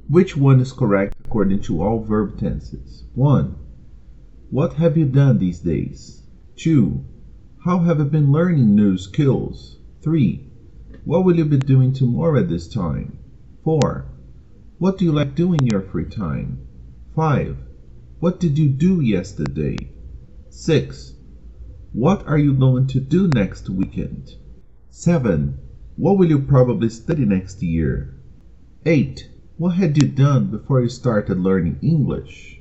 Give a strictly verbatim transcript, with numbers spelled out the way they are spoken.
Which one is correct according to all verb tenses? one. What have you done these days? two. How have you been learning new skills? three. What will you be doing tomorrow at this time? four. What do you like doing in your free time? five. What did you do yesterday? six. What are you going to do next weekend? seven. What will you probably study next year? eight. What had you done before you started learning English?